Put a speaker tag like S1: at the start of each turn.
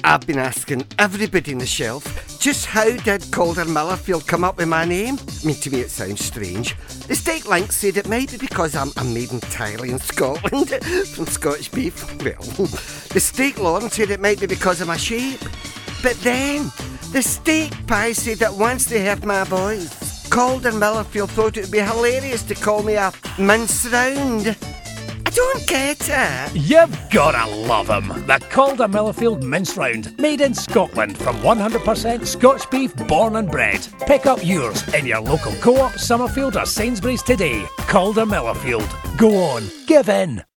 S1: I've been asking everybody in the shelf, just how did Calder Millerfield come up with my name? I mean, to me it sounds strange. The steak link said it might be because I'm made entirely in Scotland, from Scottish beef. Well, the steak lawn said it might be because of my shape. But then, the steak pie said that once they heard my voice, Calder Millerfield thought it would be hilarious to call me a mince round. I don't get it.
S2: You've gotta love him. The Calder Millerfield Mince Round, made in Scotland from 100% Scotch beef, born and bred. Pick up yours in your local Co-op, Summerfield or Sainsbury's today. Calder Millerfield. Go on, give in.